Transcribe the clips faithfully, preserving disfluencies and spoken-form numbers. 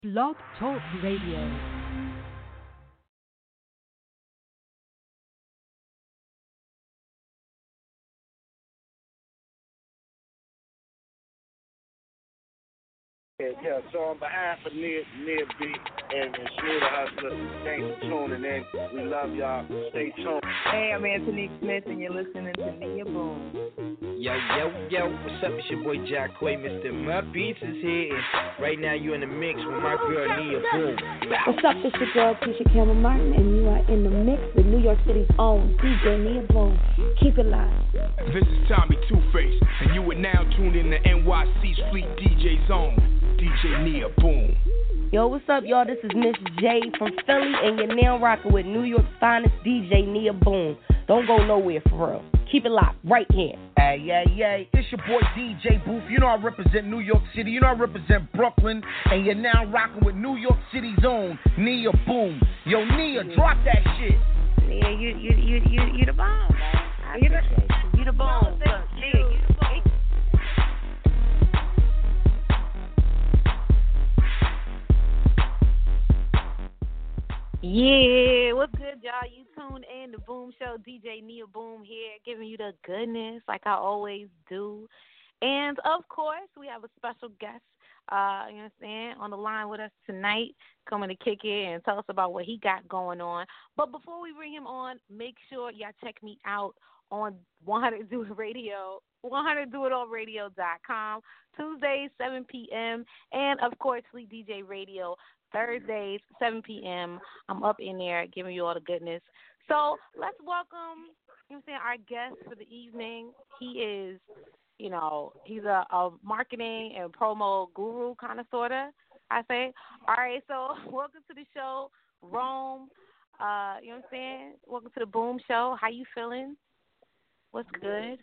Blog Talk Radio. Yeah, yeah, so on behalf of Nia, Nia B and, and Shmuel the Hustler, thanks for tuning in. We love y'all. Stay tuned. Hey, I'm Anthony Smith, and you're listening to Nia Boom. Yo, yo, yo, what's up? It's your boy Jack Quay, Mister My Beats is here, and right now you're in the mix with my girl Nia Boom. What's up? It's your girl Keisha Cameron Martin, and you are in the mix with New York City's own D J Nia Boom. Keep it live. This is Tommy Two-Face, and you are now tuned in to N Y C's Fleet D J Zone. D J Nia Boom. Yo, what's up, y'all? This is Miss J from Philly, and you're now rocking with New York's finest D J Nia Boom. Don't go nowhere, for real. Keep it locked right here. Hey, yeah, yeah. It's your boy D J Booth. You know I represent New York City. You know I represent Brooklyn. And you're now rocking with New York City's own Nia Boom. Yo, Nia, drop that shit. Nia, you, you, you, you, you the bomb, man. I you the, you the bomb. Look, Nia, you the bomb. Yeah, what's good, y'all? You tuned in to Boom Show. D J Nia Boom here, giving you the goodness like I always do. And, of course, we have a special guest, uh, you know what I'm saying, on the line with us tonight, coming to kick it and tell us about what he got going on. But before we bring him on, make sure y'all check me out on one hundred Do It Radio, one hundred do it all radio dot com, Tuesdays, seven p.m., and, of course, Fleet D J Radio, Thursdays, seven p.m. I'm up in there giving you all the goodness. So let's welcome, you know what I'm saying, our guest for the evening. He is, you know, he's a, a marketing and promo guru, kind of, sort of, I say. All right, so welcome to the show, Rome. Uh, you know what I'm saying? Welcome to the Boom Show. How you feeling? What's good?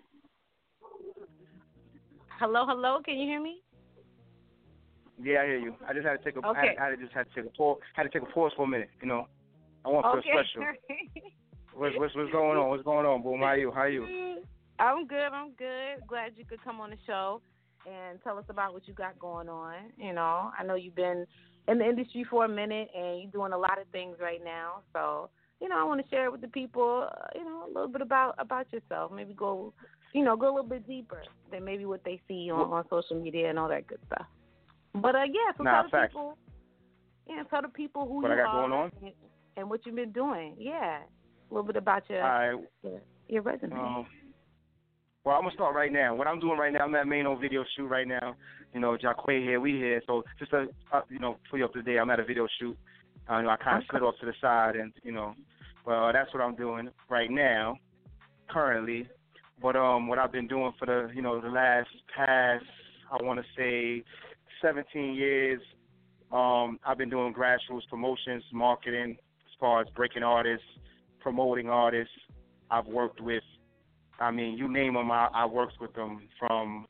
Hello, hello. Can you hear me? Yeah, I hear you. I just had to take a. Okay. I, had, I had to just had to take a pause. Had to take a pause for a minute. You know, I want to Okay. feel special. what's, what's what's going on? What's going on, Boom? How you? How you? I'm good. I'm good. Glad you could come on the show and tell us about what you got going on. You know, I know you've been in the industry for a minute and you're doing a lot of things right now. So, you know, I want to share with the people, uh, you know, a little bit about about yourself. Maybe go, you know, go a little bit deeper than maybe what they see on, on social media and all that good stuff. But, uh, yeah, so Nah, tell the facts. people, yeah, tell the people who What you I got are going on? and, and what you've been doing. Yeah, a little bit about your, All right. your, your resume. Um, well, I'm gonna start right now. What I'm doing right now, I'm at main on video shoot right now. You know, Jacquay here, we here. So just to, uh, you know, pull you up to date, I'm at a video shoot. Uh, you know, I kind of slid off to the side, and you know, well, that's what I'm doing right now, currently. But um, what I've been doing for the, you know, the last past, I want to say, seventeen years, um, I've been doing grassroots promotions, marketing, as far as breaking artists, promoting artists. I've worked with, I mean, you name them, I, I worked with them from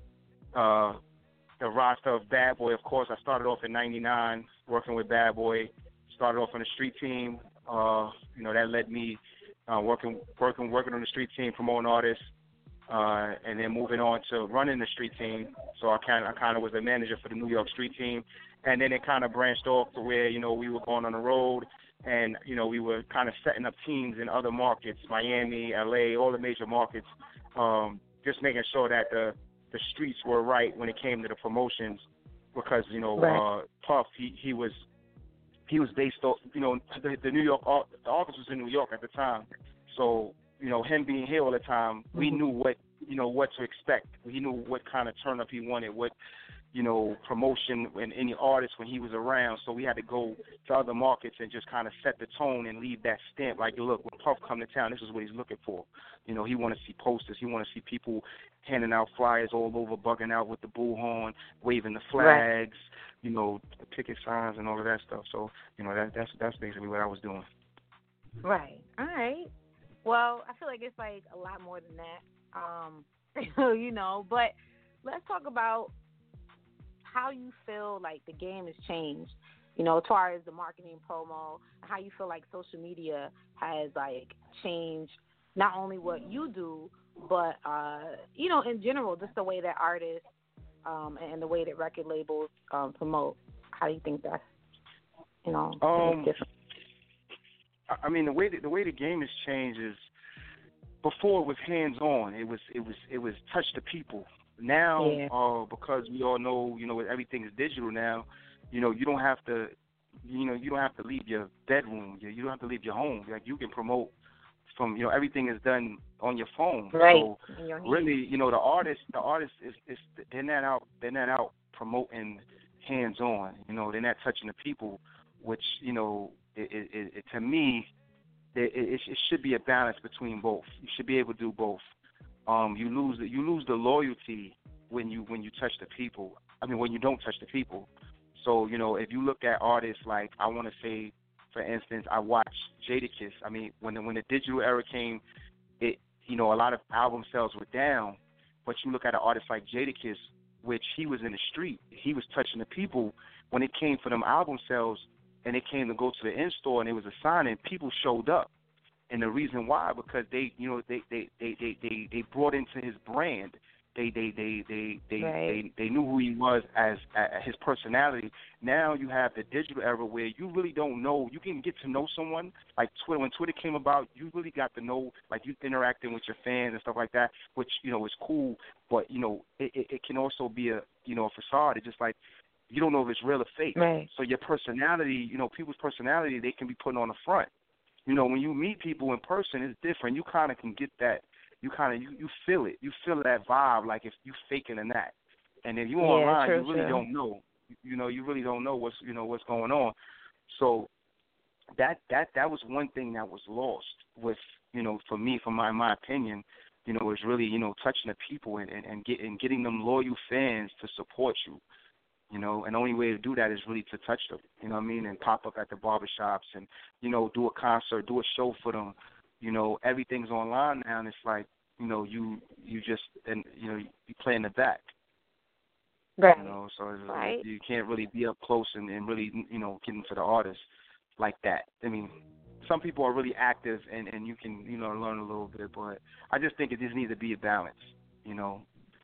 uh, the roster of Bad Boy. Of course, I started off in ninety-nine working with Bad Boy. Started off on the street team. Uh, you know, that led me uh, working, working, working on the street team, promoting artists. Uh, and then moving on to running the street team. So I kind of I kind of was the manager for the New York street team. And then it kind of branched off to where, you know, we were going on the road and, you know, we were kind of setting up teams in other markets, Miami, L A, all the major markets, um, just making sure that the, the streets were right when it came to the promotions because, you know, Right. uh, Puff, he, he was he was based off, you know, the, the New York, the office was in New York at the time. So, you know, him being here all the time, we knew what, you know, what to expect. He knew what kind of turn up he wanted, what, you know, promotion and any artist when he was around. So we had to go to other markets and just kind of set the tone and leave that stamp. Like, look, when Puff come to town, this is what he's looking for. You know, he want to see posters. He want to see people handing out flyers all over, bugging out with the bullhorn, waving the flags, Right. you know, the picket signs and all of that stuff. So, you know, that, that's that's basically what I was doing. Right. All right. Well, I feel like it's like a lot more than that, um, you know. But let's talk about how you feel like the game has changed, you know, as far as the marketing promo, and how you feel like social media has like changed not only what you do, but uh, you know, in general, just the way that artists um, and the way that record labels um, promote. how do you think that's, you know, um, different? I mean, the way the, the way the game has changed is before it was hands on. It was it was it was touch the people. Now, yeah. uh, because we all know, you know, everything is digital now. You know, you don't have to, you know, you don't have to leave your bedroom. You, you don't have to leave your home. Like you can promote from, you know, everything is done on your phone. Right. So really, you know, the artist, the artist is, is they're not out, they're not out promoting hands on. You know, they're not touching the people, which, you know, it, it, it, to me, it, it, it should be a balance between both. You should be able to do both. Um, you lose the, you lose the loyalty when you when you touch the people. I mean, when you don't touch the people. So, you know, if you look at artists like, I want to say, for instance, I watched Jadakiss. I mean, when the, when the digital era came, it you know a lot of album sales were down. But you look at an artist like Jadakiss, which he was in the street, he was touching the people. When it came for them album sales, and it came to go to the in-store and it was a signing, people showed up. And the reason why, because they, you know, they they, they, they, they, they brought into his brand. They they they they they, right. they, they knew who he was as uh, his personality. Now you have the digital era where you really don't know. You can get to know someone like Twitter. When Twitter came about, you really got to know, like you interacting with your fans and stuff like that, which you know is cool. But you know it, it, it can also be a you know a facade. It's just like you don't know if it's real or fake. Right. So your personality, you know, people's personality, they can be put on the front. You know, when you meet people in person, it's different. You kind of can get that. You kind of you, you feel it. You feel that vibe, like if you faking or not. And if you yeah, online, true, you really true. don't know. You know, you really don't know what's you know what's going on. So that that that was one thing that was lost with you know for me, from my my opinion, you know, is really you know touching the people and and, and getting getting them loyal fans to support you. You know, and the only way to do that is really to touch them, you know what I mean, and pop up at the barbershops and, you know, do a concert, do a show for them. You know, everything's online now, and it's like, you know, you you just, and you know, you play in the back. Right. You know, so it's, right. you can't really be up close and, and really, you know, get into the artist like that. I mean, some people are really active, and, and you can, you know, learn a little bit, but I just think it just needs to be a balance, you know.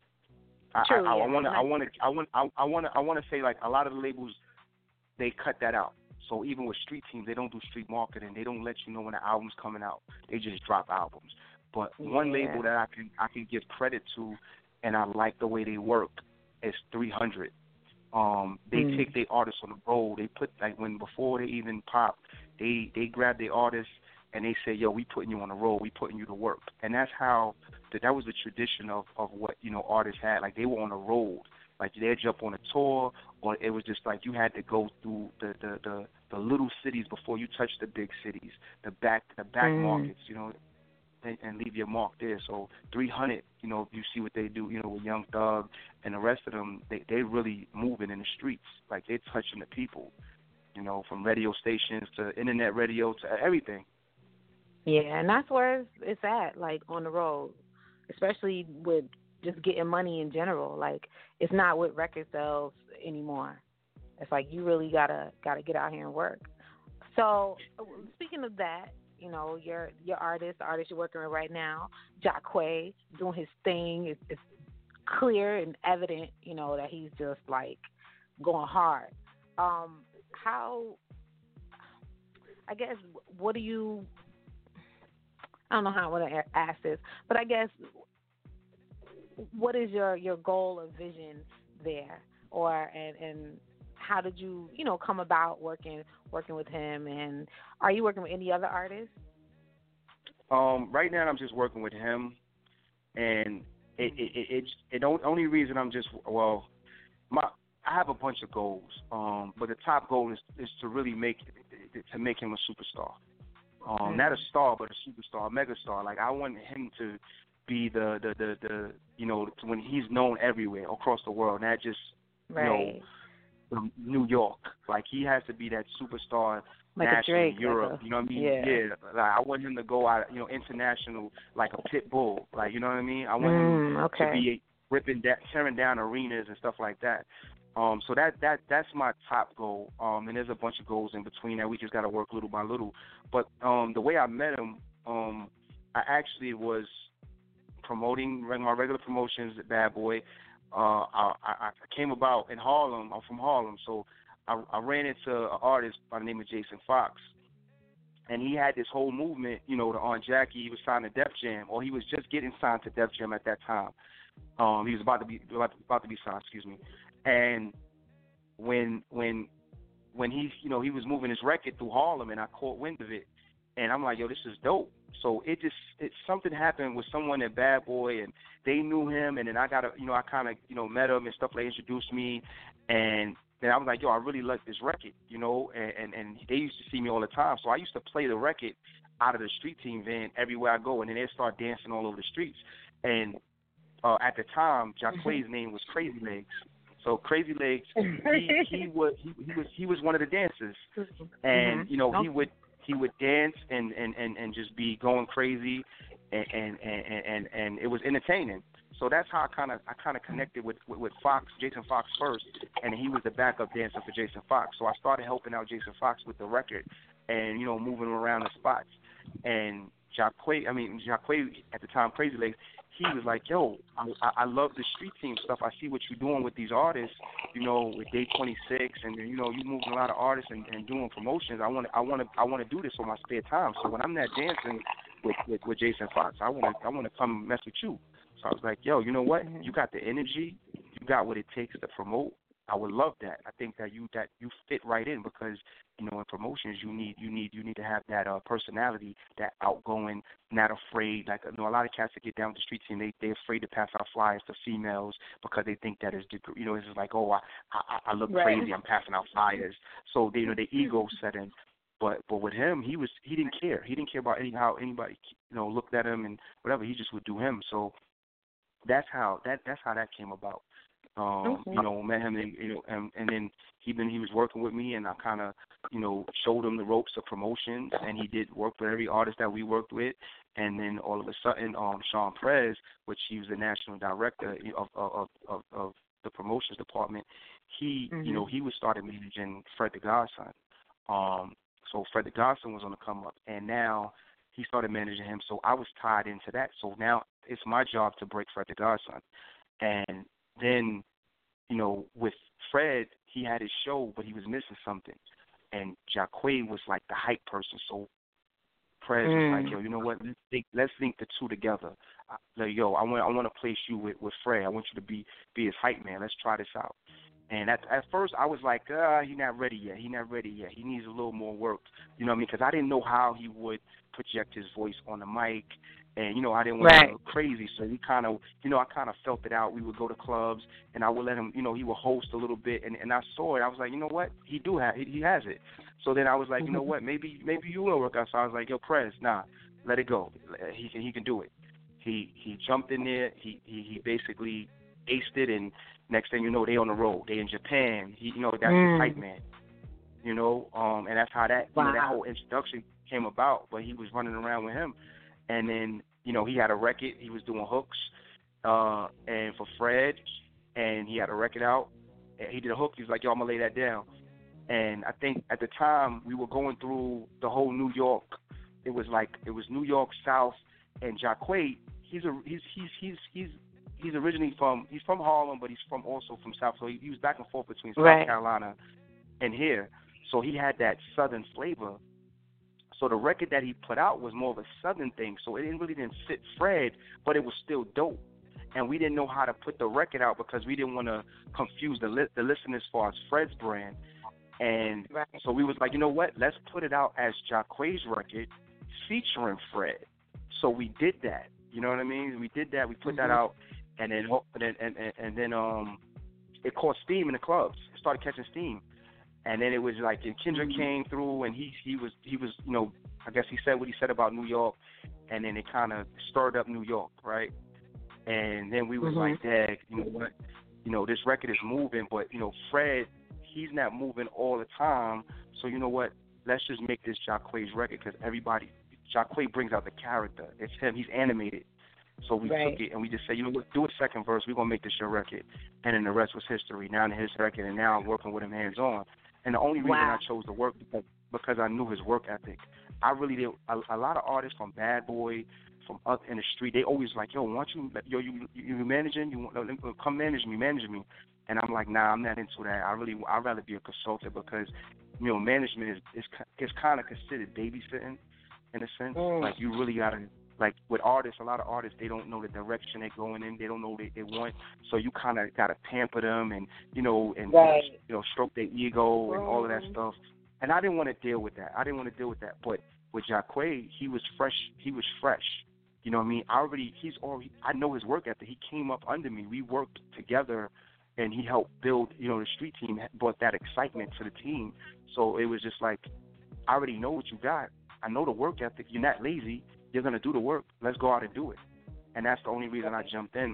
True, I, I, yeah. I want to, I want to, I want, I want to, I want to say like a lot of the labels, they cut that out. So even with street teams, they don't do street marketing. They don't let you know when the album's coming out. They just drop albums. But yeah. one label that I can, I can give credit to, and I like the way they work, is three hundred. Um, they mm. take their artists on the road. They put like when before they even pop, they they grab their artists and they say, yo, we putting you on the road. We putting you to work. And that's how. That was the tradition of, of what, you know, artists had. Like, they were on the road. Like, they'd jump on a tour, or it was just like you had to go through the, the, the, the little cities before you touch the big cities, the back the back mm. markets, you know, and, and leave your mark there. So three hundred, you know, you see what they do, you know, with Young Thug and the rest of them, they they really moving in the streets. Like, they're touching the people, you know, from radio stations to internet radio to everything. Yeah, and that's where it's, it's at, like, on the road. Especially with just getting money in general. Like, it's not with record sales anymore. It's like you really gotta gotta get out here and work. So speaking of that, you know, your your artist, the artist you're working with right now, Jacquae, doing his thing. It's, it's clear and evident, you know, that he's just like going hard. Um, how? I guess what do you? I don't know how I want to ask this, but I guess what is your, your goal or vision there, or and, and how did you you know come about working working with him, and are you working with any other artists? Um, right now I'm just working with him, and it it it, it, it the only reason I'm just well, my I have a bunch of goals, um, but the top goal is is to really make to make him a superstar. Um, mm-hmm. Not a star, but a superstar, a mega star. Like, I want him to be the, the, the, the you know, when he's known everywhere across the world, not just, right. you know, New York. Like, he has to be that superstar like nationally, Drake, Europe. like a, you know what I mean? Yeah. yeah. Like, I want him to go out, you know, international, like a pit bull. Like, you know what I mean? I want mm, him okay. to be ripping, da- tearing down arenas and stuff like that. Um, so that, that that's my top goal. Um, and there's a bunch of goals in between that we just got to work little by little. But um, the way I met him, um, I actually was promoting my regular promotions at Bad Boy. Uh, I, I came about in Harlem. I'm from Harlem, so I, I ran into an artist by the name of Jason Fox, and he had this whole movement, you know, to on Jackie. He was signed to Def Jam, or he was just getting signed to Def Jam at that time. Um, he was about to be about to, about to be signed, excuse me. And when when when he, you know, he was moving his record through Harlem, and I caught wind of it, and I'm like, yo, this is dope. So it just it something happened with someone at Bad Boy, and they knew him, and then I got a, you know, I kind of, you know, met him and stuff. They introduced me, and then I was like, yo, I really like this record, you know, and, and, and they used to see me all the time. So I used to play the record out of the street team van everywhere I go, and then they'd start dancing all over the streets. And uh, at the time, Jacque's name was Crazy Legs. So Crazy Legs, he, he was he, he was he was one of the dancers, and you know he would he would dance and, and, and, and just be going crazy, and and, and, and, and it was entertaining. So that's how I kind of I kind of connected with, with with Fox, Jason Fox first, and he was the backup dancer for Jason Fox. So I started helping out Jason Fox with the record, and you know moving around the spots. And Jacque, I mean Jacque at the time, Crazy Legs, he was like, yo, I, I love the street team stuff. I see what you're doing with these artists, you know, with Day twenty-six, and you know you moving a lot of artists and, and doing promotions. I want to I want to I want to do this on my spare time. So when I'm not dancing with, with, with Jason Fox, I want to I want to come mess with you. So I was like, yo, you know what? You got the energy. You got what it takes to promote. I would love that. I think that you that you fit right in because, you know, in promotions you need you need you need to have that uh, personality, that outgoing, not afraid. Like, you know, a lot of cats that get down with the street team, they they're afraid to pass out flyers to females because they think that is, you know, it's just like, oh, I I, I look right. crazy, I'm passing out flyers. So they, you know, the ego set in. But but with him, he was he didn't care. He didn't care about any how anybody, you know, looked at him and whatever. He just would do him. So that's how that that's how that came about. Um, okay. You know, met him, and, you know, and, and then he been he was working with me, and I kind of, you know, showed him the ropes of promotions, and he did work with every artist that we worked with, and then all of a sudden, um, Sean Prez, which he was the national director of of of, of the promotions department, he, mm-hmm. you know, he was started managing Fred the Godson. Um, so Fred the Godson was on the come up, and now he started managing him. So I was tied into that. So now it's my job to break Fred the Godson, and then, you know, with Fred, he had his show, but he was missing something. And Jacque was like the hype person. So Prez mm. was like, yo, you know what? Let's think, let's link the two together. I, like, yo, I want I want to place you with, with Fred. I want you to be be his hype man. Let's try this out. And at at first, I was like, uh, he's not ready yet. He's not ready yet. He needs a little more work. You know what I mean? Because I didn't know how he would project his voice on the mic. And, you know, I didn't want right. to go crazy, so we kind of, you know, I kind of felt it out. We would go to clubs, and I would let him, you know, he would host a little bit, and, and I saw it. I was like, you know what? He do have, he, he has it. So then I was like, you know what? Maybe maybe you will work out. So I was like, yo, Prez, nah, let it go. He can he can do it. He he jumped in there. He he, he basically aced it, and next thing you know, they on the road. They in Japan. He, you know, that's mm. his hype man. You know, um, and that's how that wow. you know, that whole introduction came about. But he was running around with him. And then, you know, he had a record. He was doing hooks uh, and for Fred, and he had a record out. And he did a hook. He was like, yo, I'm going to lay that down. And I think at the time we were going through the whole New York. It was like it was New York South, and Jacque, he's a he's he's he's he's he's originally from he's from Harlem, but he's from also from South. So he, he was back and forth between South right. Carolina and here. So he had that Southern flavor. So the record that he put out was more of a Southern thing. So it didn't really didn't fit Fred, but it was still dope. And we didn't know how to put the record out because we didn't want to confuse the li- the listeners as far as Fred's brand. And right. so we was like, you know what? Let's put it out as Jacque's record featuring Fred. So we did that. You know what I mean? We did that. We put mm-hmm. that out, and then and and, and, and then um, it caught steam in the clubs. It started catching steam. And then it was like, and Kendrick mm-hmm. came through, and he he was he was you know, I guess he said what he said about New York, and then it kind of stirred up New York, right? And then we was mm-hmm. like, Dag, you know what, you know, this record is moving, but you know, Fred, he's not moving all the time, so you know what, let's just make this Jacque's record because everybody, Jacque brings out the character. It's him. He's animated. So we right. took it and we just said, you know what, do a second verse. We're gonna make this your record, and then the rest was history. Now in his record, and now I'm working with him hands on. And the only reason wow. I chose to work because because I knew his work ethic. I really did. A, a lot of artists from Bad Boy, from up in the street, they always like, yo, why don't you, yo, you, you, you managing? You want, come manage me, manage me. And I'm like, nah, I'm not into that. I really, I'd rather be a consultant because, you know, management is is, is kind of considered babysitting in a sense. Mm. Like, you really got to, like, with artists, a lot of artists, they don't know the direction they're going in. They don't know what they, they want. So you kind of got to pamper them and, you know, and, right. you know, stroke their ego and all of that stuff. And I didn't want to deal with that. I didn't want to deal with that. But with Jacquay, he was fresh. He was fresh. You know what I mean? I already, he's already, I know his work ethic. He came up under me. We worked together, and he helped build, you know, the street team, brought that excitement to the team. So it was just like, I already know what you got. I know the work ethic. You're not lazy. You're going to do the work. Let's go out and do it. And that's the only reason I jumped in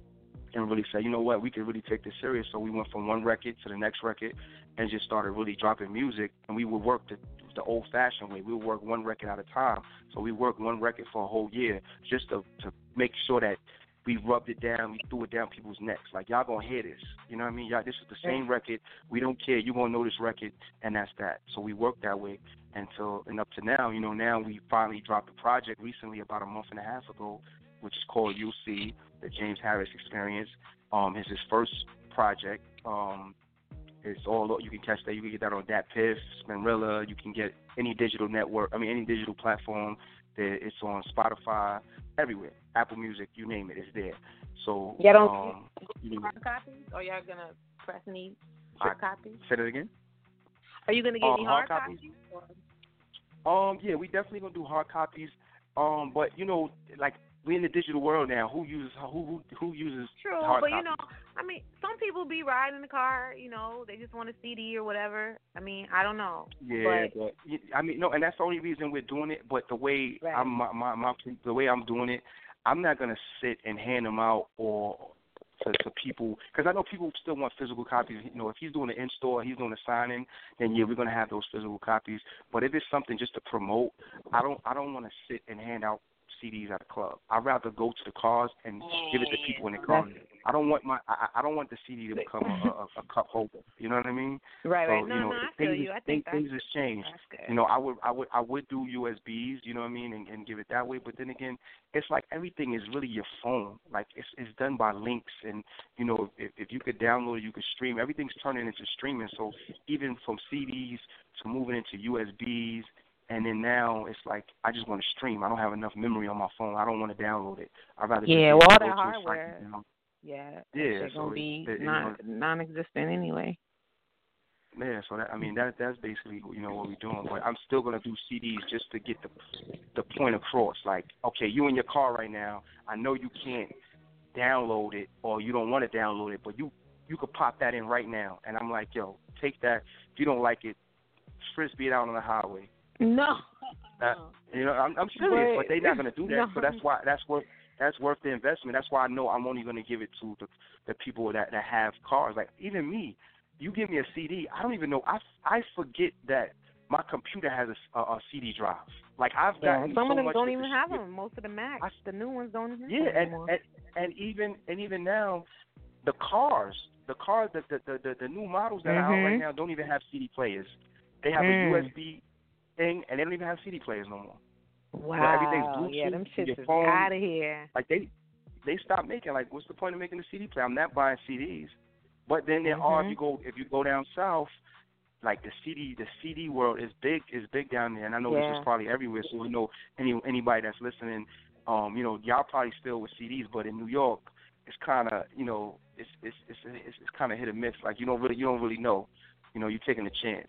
and really said, you know what, we can really take this serious. So we went from one record to the next record and just started really dropping music. And we would work the, the old-fashioned way. We would work one record at a time. So we worked one record for a whole year just to, to make sure that we rubbed it down, we threw it down people's necks. Like, y'all going to hear this. You know what I mean? Y'all, this is the same record. We don't care. You're going to know this record, and that's that. So we worked that way until, and up to now, you know, now we finally dropped a project recently about a month and a half ago, which is called U C, the James Harris Experience. Um, it's his first project. Um, it's all, you can catch that. You can get that on Dat Piff, Spinrilla. You can get any digital network, I mean, any digital platform. It's on Spotify, everywhere. Apple Music, you name it, it's there. So, y'all don't um, do hard copies, or y'all gonna press any hard say, copies? Say that again. Are you gonna get uh, any hard, hard copies? copies? Um, yeah, we definitely gonna do hard copies. Um, but you know, like, we in the digital world now. Who uses who who, who uses True, hard but copies? you know, I mean, some people be riding the car. You know, they just want a C D or whatever. I mean, I don't know. Yeah, but, but I mean, no, and that's the only reason we're doing it. But the way right. I'm, my, my, my, the way I'm doing it, I'm not gonna sit and hand them out or to, to people, because I know people still want physical copies. You know, if he's doing an in-store, he's doing a signing, then yeah, we're gonna have those physical copies. But if it's something just to promote, I don't, I don't want to sit and hand out C Ds at a club. I'd rather go to the cars and give it to people in the car. I don't want my, I, I don't want the C D to become a, a, a cup holder. You know what I mean? Right, so, right. No, you know, no, I things, feel you. I think things, things has changed. You know, I would, I would, I would do U S Bs. You know what I mean, and, and give it that way. But then again, it's like everything is really your phone. Like it's, it's done by links, and you know, if, if you could download it, you could stream. Everything's turning into streaming. So even from C Ds to moving into U S Bs. And then now it's like I just want to stream. I don't have enough memory on my phone. I don't want to download it. I'd rather yeah, just well, all go that to a hardware, site, you know? yeah, yeah, it's so gonna be it, it, non you know, non-existent anyway. Yeah, so that I mean that that's basically you know what we're doing. But I'm still gonna do C Ds just to get the the point across. Like, okay, you in your car right now. I know you can't download it or you don't want to download it, but you you could pop that in right now. And I'm like, yo, take that. If you don't like it, frisbee it out on the highway. No. Uh, you know, I'm, I'm serious, but, but they're not going to do that. No. So that's why that's worth that's worth the investment. That's why I know I'm only going to give it to the, the people that, that have cars. Like even me, you give me a C D, I don't even know. I, I forget that my computer has a, a, a C D drive. Like I've yeah, gotten some so of them much don't with even the, have with, them. Most of the Macs, I, the new ones don't even yeah, have them and, anymore. and and even and even now, the cars, the cars, the the the, the new models that mm-hmm. are out right now don't even have C D players. They have mm. a U S B thing, and they don't even have C D players no more. Wow. So everything's Bluetooth. Yeah, them shits your is phone. out of here. Like they they stopped making. Like, what's the point of making a C D player? I'm not buying C Ds. But then there mm-hmm. are if you go if you go down south, like the C D the C D world is big is big down there, and I know yeah. this is probably everywhere. So we know any anybody that's listening, um, you know, y'all probably still with C Ds, but in New York, it's kind of you know it's it's it's it's, it's kind of hit or miss. Like you don't really you don't really know, you know, you're taking a chance.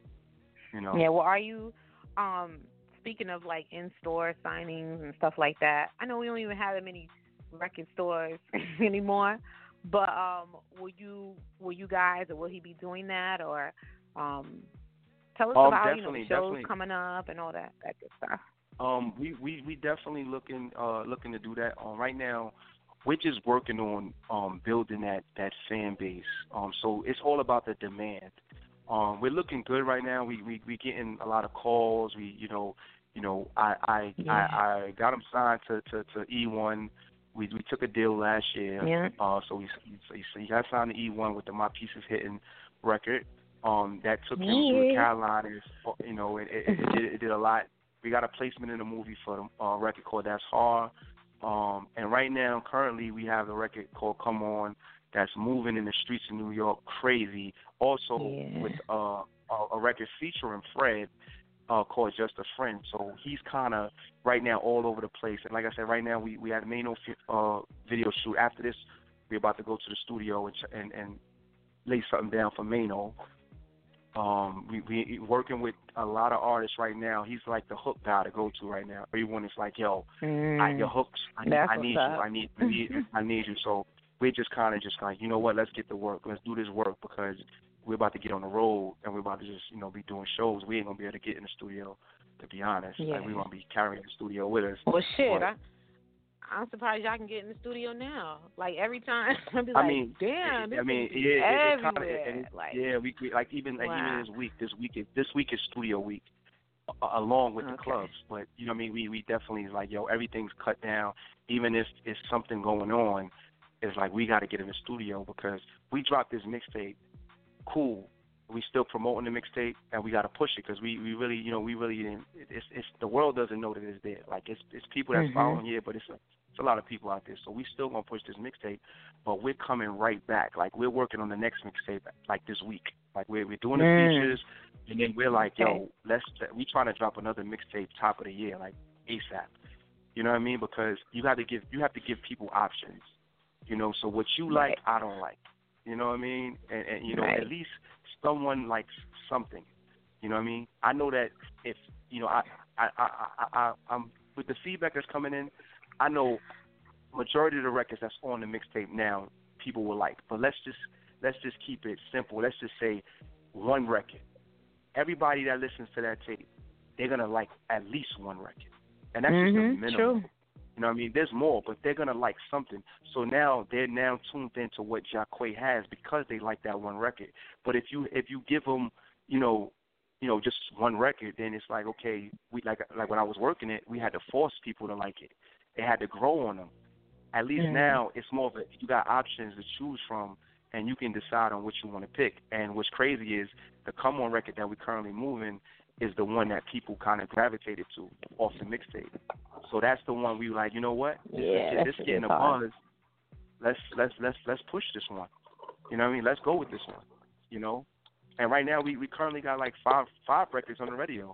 You know. Yeah. Well, are you? Um, speaking of like in-store signings and stuff like that, I know we don't even have that many record stores anymore. But um, will you, will you guys, or will he be doing that, or um, tell us um, about you know the shows definitely. coming up and all that that good stuff. Um, we, we, we definitely looking uh looking to do that. Um, right now, we're just working on um building that, that fan base. Um, so it's all about the demand. Um, we're looking good right now. We we we getting a lot of calls. We you know you know I I yeah. I, I got him signed to, to, to E one. We we took a deal last year. Yeah. Uh, so we so he got signed to E one with the My Pieces Hitting record. Um, that took him yeah. to the Carolinas. You know, it it, it, did, it did a lot. We got a placement in a movie for the uh, record called That's Hard. Um, and right now, currently, we have a record called Come On that's moving in the streets of New York crazy. Also Yeah. with uh, a, a record featuring Fred uh, called Just a Friend. So he's kind of right now all over the place. And like I said, right now we we had a Mano uh, video shoot. After this, we're about to go to the studio and and, and lay something down for Mano. Um, we we working with a lot of artists right now. He's like the hook guy to go to right now. Everyone is like, yo, Mm. I, your hooks, I, need- That's I need you, what's up. I need, I need, I need you. So we're just kind of just like, you know what? Let's get to work. Let's do this work because we're about to get on the road and we're about to just, you know, be doing shows. We ain't gonna be able to get in the studio, to be honest. Yeah. Like we're gonna be carrying the studio with us. Well, shit, But, I, I'm surprised y'all can get in the studio now. Like every time, I'll be I like, mean, damn, this I mean, is yeah, it, it kinda, everywhere. and it, like, yeah, we, we like even like, wow. even this week, this week is this week is studio week, uh, along with the Okay. clubs. But you know, what I mean, we we definitely like, yo, everything's cut down. Even if it's something going on, it's like we got to get in the studio because we dropped this mixtape. Cool, we still promoting the mixtape and we got to push it because we, we really, you know, we really didn't. It's it's the world doesn't know that it's there. Like it's it's people that's Mhm. following here, but it's a, it's a lot of people out there. So we still gonna push this mixtape, but we're coming right back. Like we're working on the next mixtape like this week. Like we're we're doing the Mm. features, and then we're like, Okay. yo, let's we trying to drop another mixtape top of the year, like ASAP. You know what I mean? Because you got to give you have to give people options. You know, so what you like, I don't like. You know what I mean? And, and you know, Right. at least someone likes something. You know what I mean? I know that if you know, I I I I, I I'm with the feedback that's coming in, I know majority of the records that's on the mixtape now people will like. But let's just let's just keep it simple. Let's just say one record. Everybody that listens to that tape, they're gonna like at least one record, and that's just the Mhm, minimum. true. You know what I mean? There's more, but they're gonna like something. So now they're now tuned into what Jacquay has because they like that one record. But if you if you give them, you know, you know, just one record, then it's like okay, we like like when I was working it, we had to force people to like it. They had to grow on them. At least Mhm. now it's more of a you got options to choose from, and you can decide on what you want to pick. And what's crazy is the Come On record that we're currently moving is the one that people kind of gravitated to off the mixtape. So that's the one we were like, you know what? This Yeah, is that this shit getting is a hard. buzz. Let's let's let's let's push this one. You know what I mean? Let's go with this one. You know? And right now we, we currently got like five five records on the radio.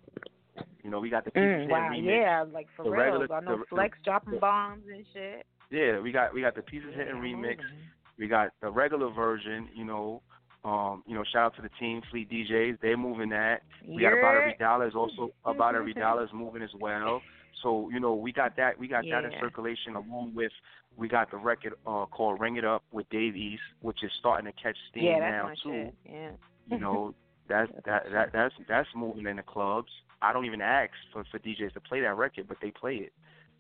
You know, we got the Pieces Mm, Hit wow, remix. yeah, like for the real. regular- I know the- Flex the- dropping the- bombs and shit. Yeah, we got we got the Pieces Hitting Yeah, remix. moving. We got the regular version, you know. Um, you know, shout out to the team, Fleet D Js. They're moving that. We got About Every Dollar is also About Every Dollar is moving as well. So, you know, we got that we got that in Yeah. circulation along with we got the record uh, called Ring It Up with Dave East, which is starting to catch steam Yeah, that's now my too. shit. Yeah. You know, that's that, that that's that's moving in the clubs. I don't even ask for, for D Js to play that record, but they play it.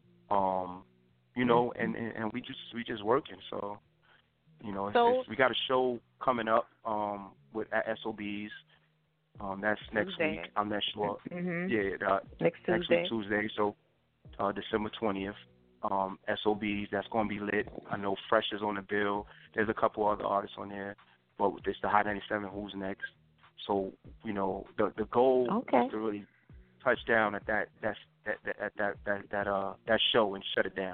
Um, you know, and, and, and we just we just working. So, you know, it's, So- it's, we got a show coming up um, with at S O Bs. Um, that's next Tuesday. week. I'm not sure. Mhm. Yeah, uh, Next next Tuesday. week Tuesday. So uh, December twentieth. Um, S O Bs. That's going to be lit. I know Fresh is on the bill. There's a couple other artists on there, but it's the Hot ninety-seven. Who's next? So you know, the the goal Okay. is to really touch down at that that's that that that that that uh that show and shut it down.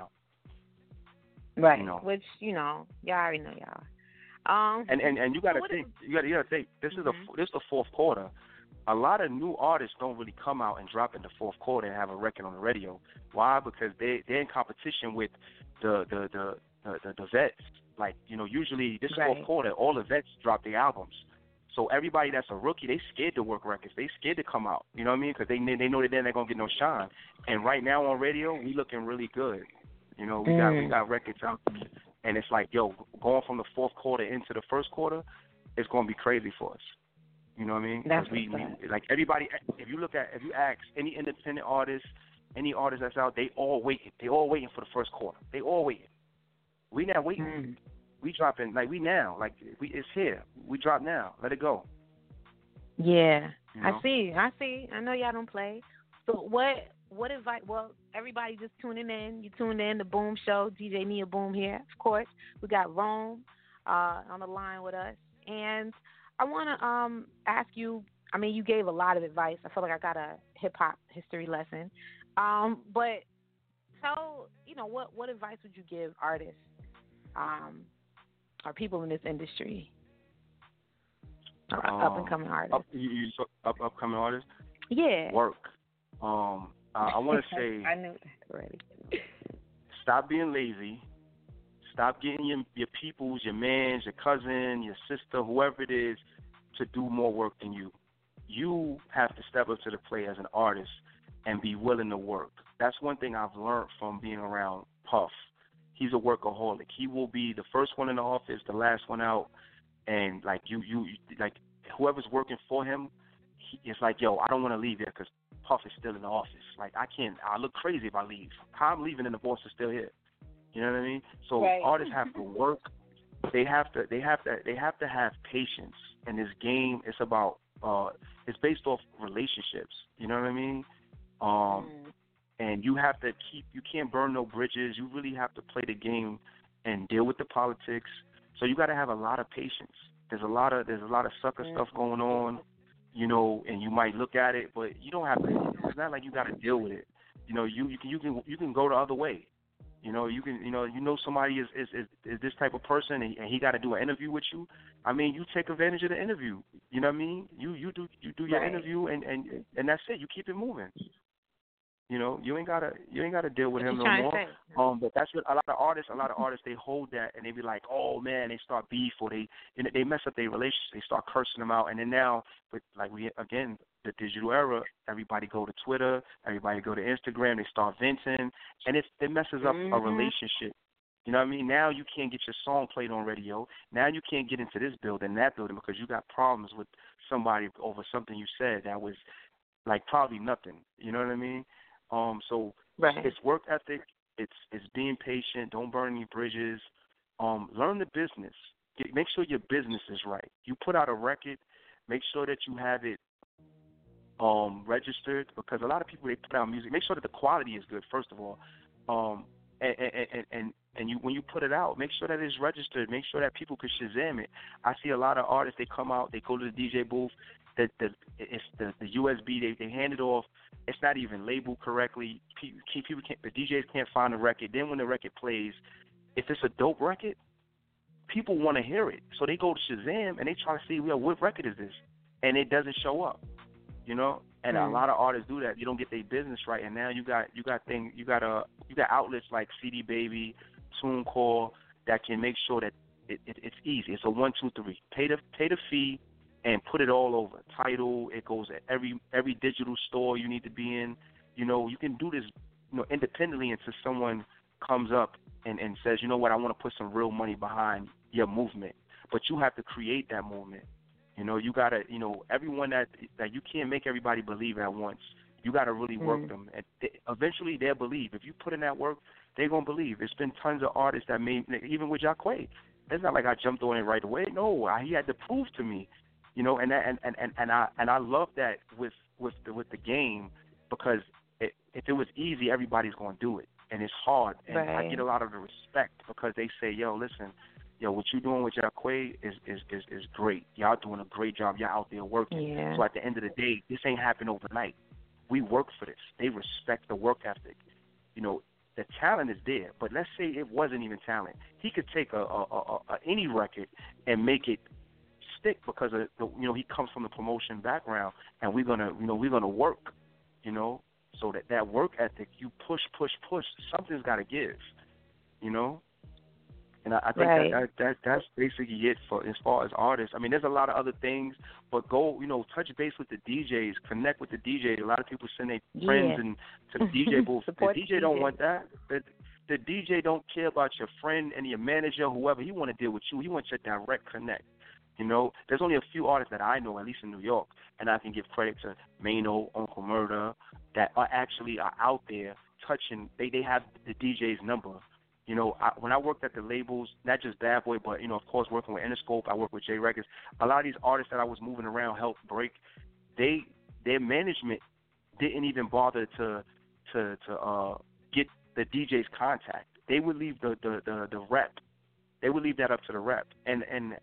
Right. You know. Which, you know, y'all already know y'all. Um And and and you got to what think, is- you got you got to think. This is Mhm. the this is the fourth quarter. A lot of new artists don't really come out and drop in the fourth quarter and have a record on the radio. Why? Because they they're in competition with the the the the, the, the vets. Like you know, usually this Right. fourth quarter, all the vets drop their albums. So everybody that's a rookie, they scared to work records. They scared to come out. You know what I mean? Because they they know that they're not gonna get no shine. And right now on radio, we looking really good. You know, we got we Mm. got records out there, and it's like, yo, going from the fourth quarter into the first quarter, it's gonna be crazy for us. You know what I mean? 'Cause That's we, what's we like everybody. If you look at, if you ask any independent artist, any artist that's out, they all waiting. They all waiting for the first quarter. They all waiting. We not waiting. Mm. We dropping like we now. Like we, it's here. We drop now. Let it go. Yeah. You know? I see. I see. I know y'all don't play. So what what advice well, everybody just tuning in. You tuned in to Boom Show, D J Nia Boom here, of course. We got Rome uh, on the line with us. And I wanna um ask you, I mean you gave a lot of advice. I feel like I got a hip hop history lesson. Um, but tell you know, what, what advice would you give artists? Um or people in this industry? Or um, up and coming artists. Up, you, you, so up upcoming artists. Yeah. Work. Um, I, I want to say. I knew that already. Stop being lazy. Stop getting your your peoples, your mans, your cousin, your sister, whoever it is, to do more work than you. You have to step up to the plate as an artist and be willing to work. That's one thing I've learned from being around Puff. He's a workaholic. He will be the first one in the office, the last one out, and like you, you, like whoever's working for him, he, it's like, yo, I don't want to leave here because Puff is still in the office. Like I can't, I look crazy if I leave. How I'm leaving and the boss is still here. You know what I mean? So right. artists have to work. They have to. They have to. They have to have patience. And this game, it's about. Uh, it's based off relationships. You know what I mean? Um, mm. And you have to keep. You can't burn no bridges. You really have to play the game and deal with the politics. So you got to have a lot of patience. There's a lot of. There's a lot of sucker mm. stuff going on. You know, and you might look at it, but you don't have to. It's not like you got to deal with it. You know, you you can you can you can go the other way. You know, you can, you know, you know somebody is is, is, is this type of person, and, and he got to do an interview with you. I mean, you take advantage of the interview. You know what I mean? You you do you do your right. interview, and, and and that's it. You keep it moving. You know, you ain't gotta you ain't gotta deal with him no more. Um, but that's what a lot of artists, a lot of artists, they hold that, and they be like, oh man, they start beef, or they you know, they mess up their relationship. They start cursing them out, and then now, with like we again. The digital era, everybody go to Twitter, everybody go to Instagram, they start venting, and it, it messes up mm-hmm. a relationship. You know what I mean? Now you can't get your song played on radio. Now you can't get into this building, that building, because you got problems with somebody over something you said that was like probably nothing. You know what I mean? Um, so right. it's work ethic. It's it's being patient. Don't burn any bridges. Um, learn the business. Get, make sure your business is right. You put out a record, make sure that you have it Um, registered, because a lot of people, they put out music. Make sure that the quality is good, first of all, um, and and and and you when you put it out, make sure that it's registered. Make sure that people can Shazam it. I see a lot of artists. They come out, they go to the D J booth. That the it's the the U S B they they hand it off. It's not even labeled correctly. People, people can't. The D Js can't find the record. Then when the record plays, if it's a dope record, people want to hear it. So they go to Shazam and they try to see, well, what record is this, and it doesn't show up. You know, and mm. a lot of artists do that. You don't get their business right, and now you got you got thing you got a you got outlets like C D Baby, TuneCore that can make sure that it, it, it's easy. It's a one, two, three. Pay the pay the fee and put it all over. Tidal, it goes at every every digital store you need to be in. You know, you can do this, you know, independently until someone comes up and, and says, you know what, I want to put some real money behind your movement. But you have to create that movement. You know, you gotta, you know, everyone that that you can't make everybody believe at once. You gotta really work mm. them, and they, eventually they'll believe. If you put in that work, they're gonna believe. There's been tons of artists that made, even with Jacquae. It's not like I jumped on it right away. No, I, he had to prove to me, you know, and that, and, and, and, and I and I love that with with the, with the game, because it, if it was easy, everybody's gonna do it, and it's hard, and right. I get a lot of the respect because they say, yo, listen. Yo, what you doing with Jacquae is, is, is, is great. Y'all doing a great job. Y'all out there working. Yeah. So at the end of the day, this ain't happen overnight. We work for this. They respect the work ethic. You know, the talent is there. But let's say it wasn't even talent. He could take a, a, a, a any record and make it stick because of the, you know, he comes from the promotion background, and we're gonna you know we're gonna work. You know, so that that work ethic, you push, push, push. Something's got to give. You know. And I, I think right. that, that, that that's basically it for as far as artists. I mean, there's a lot of other things, but go, you know, touch base with the D Js, connect with the D Js. A lot of people send their yeah. friends and to the D J booth. The D J the don't D J. want that. The, the D J don't care about your friend and your manager, whoever. He want to deal with you. He wants your direct connect. You know, there's only a few artists that I know, at least in New York, and I can give credit to Mano, Uncle Murder, that are actually are out there touching. They they have the D J's number. You know, I, when I worked at the labels, not just Bad Boy, but, you know, of course, working with Interscope, I worked with J Records. A lot of these artists that I was moving around helped break. They, their management didn't even bother to to to uh, get the D J's contact. They would leave the, the, the, the rep. They would leave that up to the rep. And and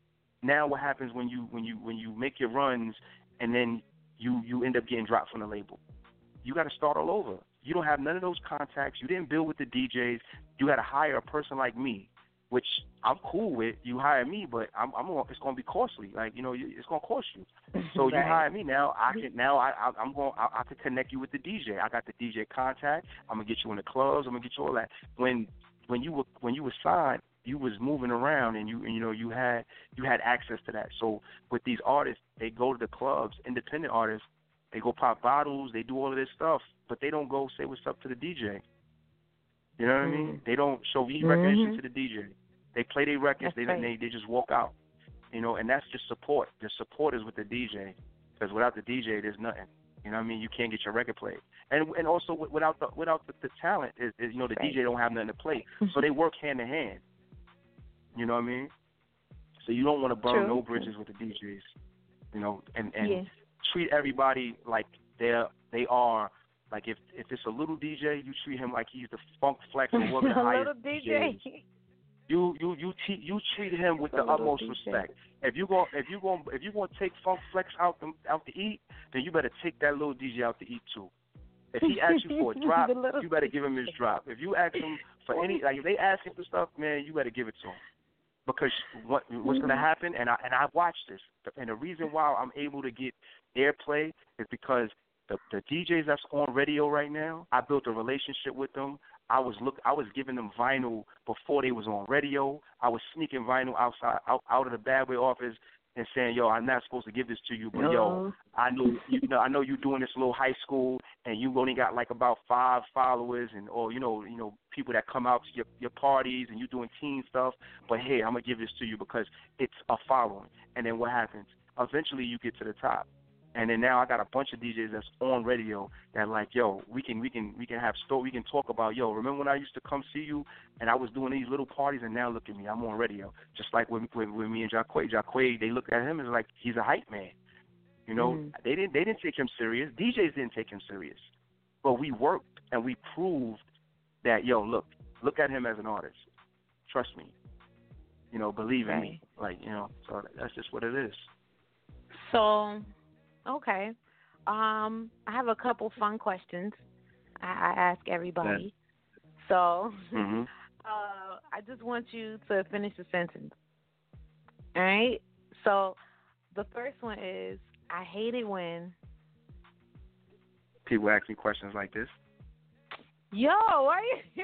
now what happens when you when you when you make your runs and then you you end up getting dropped from the label? You got to start all over. You don't have none of those contacts. You didn't build with the D Js. You got to hire a person like me which I'm cool with. You hire me, but I'm, I'm gonna, it's gonna be costly. Like, you know, it's gonna cost you. So right. you hire me now. I can now. I, I I'm going. I, I can connect you with the D J. I got the D J contact. I'm gonna get you in the clubs. I'm gonna get you all that. When when you were when you were signed, you was moving around, and you and, you know you had you had access to that. So with these artists, they go to the clubs. Independent artists, they go pop bottles. They do all of this stuff, but they don't go say what's up to the D J. You know what mm-hmm. I mean? They don't show any recognition mm-hmm. to the D J. They play their records. They, right. they they just walk out. You know, and that's just support. The support is with the D J, because without the D J, there's nothing. You know what I mean? You can't get your record played. And and also without the without the, the talent, is, is you know the right. D J don't have nothing to play. So they work hand in hand. You know what I mean? So you don't want to burn True. no bridges with the D Js. You know, and and yeah. treat everybody like they're they are. Like if if it's a little D J, you treat him like he's the Funk Flex or one of the highest D J. D Js. You you you te- you treat him with the utmost D J. Respect. If you go if you going if you gonna take Funk Flex out the, out to eat, then you better take that little D J out to eat too. If he asks you for a drop, you better give him his drop. If you ask him for any, like if they ask him for stuff, man, you better give it to him. Because what what's gonna happen, and I and I watched this, and the reason why I'm able to get airplay is because the the D Js that's on radio right now, I built a relationship with them. I was look. I was giving them vinyl before they was on radio. I was sneaking vinyl outside, out, out of the Bad Boy office, and saying, "Yo, I'm not supposed to give this to you, but no. yo, I know you know, I know you doing this little high school, and you only got like about five followers, and or you know, you know, people that come out to your your parties, and you doing teen stuff. But hey, I'm gonna give this to you because it's a following. And then what happens? Eventually, you get to the top. And then now I got a bunch of D Js that's on radio that like, yo, we can we can we can have story, we can talk about, yo, remember when I used to come see you and I was doing these little parties, and now look at me, I'm on radio. Just like with with, with me and Jacquay. Jacquay, they looked at him as like he's a hype man. You know, mm. they didn't they didn't take him serious. D Js didn't take him serious, but we worked and we proved that, yo, look, look at him as an artist. Trust me. You know, believe in right. me. Like, you know, so that's just what it is. So. Okay. Um, I have a couple fun questions I, I ask everybody. Yeah. So mm-hmm. uh, I just want you to finish the sentence. All right? So the first one is, I hate it when... people ask me questions like this. Yo, why you...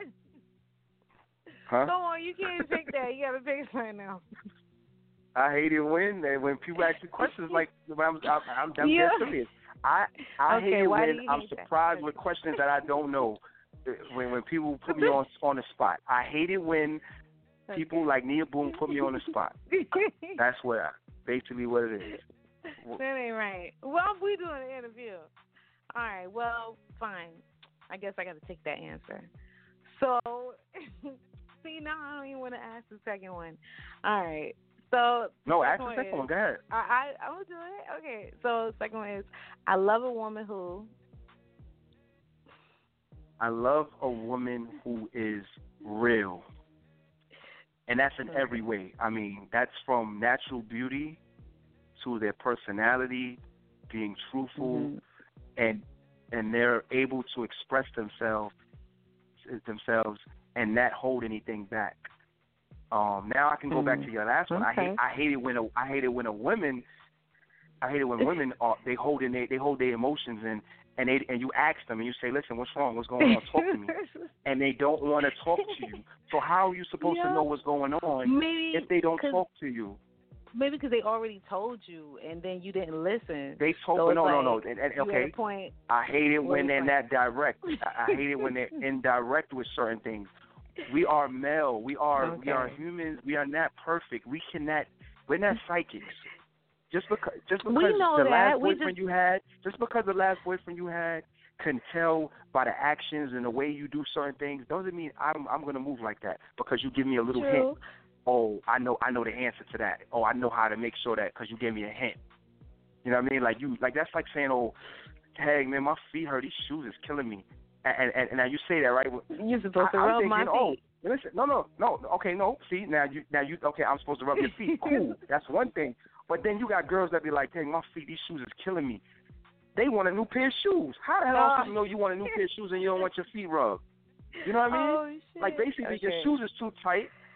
Huh? Come on, you can't pick that. You got to pick it right now. I hate it when when people ask me questions like when I'm I'm, I'm, I'm yeah. dead serious. I I okay, hate it when I'm hate surprised that? with questions that I don't know. When when people put me on on the spot, I hate it when okay. people like Nia Boom put me on the spot. That's what I, basically what it is. That ain't right. Well, we doing an interview. All right. Well, fine. I guess I got to take that answer. So, see, now I don't even want to ask the second one. All right. So no, ask the second one. Go ahead. I, I I will do it. Okay. So second one is, I love a woman who. I love a woman who is real, and that's in okay. every way. I mean, that's from natural beauty to their personality, being truthful, mm-hmm. and and they're able to express themselves themselves and not hold anything back. Um, now I can go mm. back to your last one. Okay. I hate I hate it when a I hate it when a women I hate it when women are they hold in they, they hold their emotions and and they and you ask them and you say, listen, what's wrong? What's going on? Talk to me. And they don't want to talk to you. So how are you supposed yeah. to know what's going on maybe if they don't talk to you? Maybe because they already told you and then you didn't listen. They told so no, like, no, no, no. And, okay. Point, I hate it when they're not direct. I, I hate it when they're indirect with certain things. We are male. We are okay. we are humans. We are not perfect. We cannot. We're not psychics. Just because just because the that. last we boyfriend just... you had, just because the last boyfriend you had can tell by the actions and the way you do certain things, doesn't mean I'm I'm gonna move like that because you give me a little True. hint. Oh, I know I know the answer to that. Oh, I know how to make sure that because you gave me a hint. You know what I mean? Like you like that's like saying, oh, hey man, my feet hurt. These shoes is killing me. And, and and now you say that, right? You're supposed to I, rub thinking, my feet. Oh, listen, no, no, no. Okay, no. See, now you, now you. Okay, I'm supposed to rub your feet. Cool, that's one thing. But then you got girls that be like, "Dang, my feet, these shoes is killing me." They want a new pair of shoes. How the hell am I supposed to know you want a new pair of shoes and you don't want your feet rubbed? You know what I mean? Oh, shit. Like basically, okay. your shoes is too tight,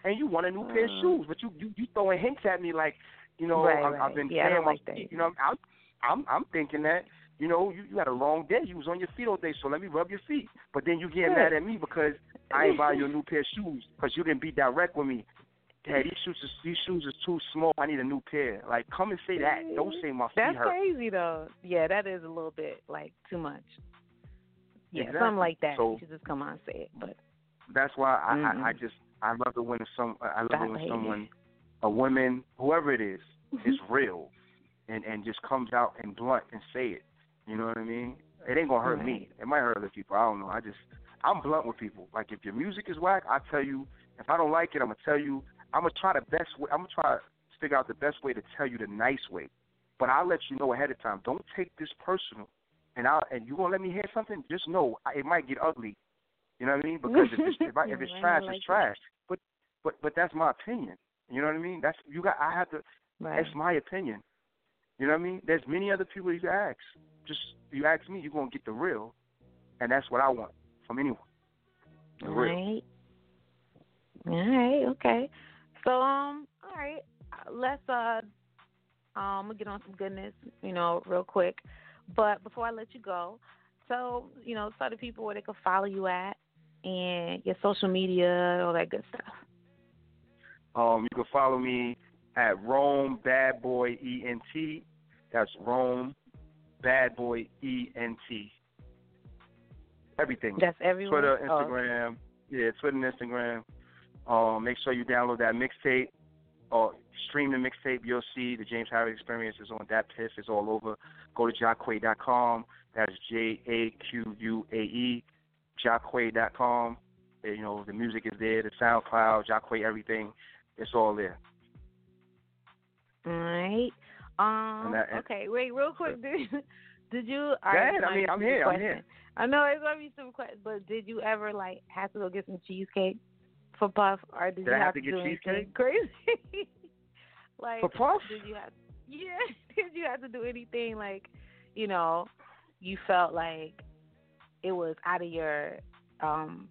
and you want a new uh, pair of shoes, but you, you you throwing hints at me like, you know, right, I've, right. I've been yeah, saying like my that. feet, you know, I'm, I'm I'm thinking that, you know, you, you had a long day, you was on your feet all day, so let me rub your feet. But then you getting right. mad at me because I ain't buy you a new pair of shoes because you didn't be direct with me. Hey, these shoes is, these shoes is too small. I need a new pair. Like, come and say that. Don't say my feet That's hurt. That's crazy though. Yeah, that is a little bit like too much. Yeah, exactly. something like that. So, you should just come on and say it. But that's why I, mm-hmm. I, I just I love it when some I love Stop it when hating. someone, a woman, whoever it is, is real, and and just comes out and blunt and say it. You know what I mean? It ain't gonna hurt right. me. It might hurt other people. I don't know. I just I'm blunt with people. Like if your music is whack, I tell you. If I don't like it, I'm gonna tell you. I'm gonna try the best way. I'm gonna try to figure out the best way to tell you the nice way. But I'll let you know ahead of time. Don't take this personal. And I and you gonna let me hear something? Just know I, it might get ugly. You know what I mean? Because if it's if, I, if it's trash, like it's trash. It. But but but that's my opinion. You know what I mean? That's you got. I have to. Right. That's my opinion. You know what I mean? There's many other people you can ask. Just you ask me, you're gonna get the real, and that's what I want from anyone. The all real. right. All right. Okay. So um. All right. Let's uh. Um. We'll get on some goodness. You know, real quick. But before I let you go, so you know, tell the people where they can follow you at and your social media, all that good stuff. Um. You can follow me at Rome Bad Boy E N T. That's Rome Bad Boy E N T. Everything. That's everywhere. Twitter, Instagram. Oh. Yeah, Twitter and Instagram. Um, make sure you download that mixtape or stream the mixtape. You'll see the James Harris Experience is on that piff. It's all over. Go to Jacquae dot com. That's J A Q U A E. Jacquae dot com. You know, the music is there. The SoundCloud, Jacquae, everything. It's all there. All right. Um. That, okay. Wait, real quick. Did, did you? Go ahead. I mean, I'm here. I'm here. I know it's gonna be some questions, but did you ever like have to go get some cheesecake for Puff, or did, did you I have, have to, to get do cheesecake? Crazy. Like for Puff? Did you have? Yeah. Did you have to do anything like, you know, you felt like it was out of your, um,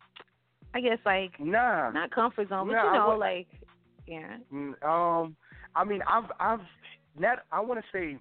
I guess like nah, not comfort zone, but nah, you know, would, like yeah. Um, I mean, I've I've not. I want to say.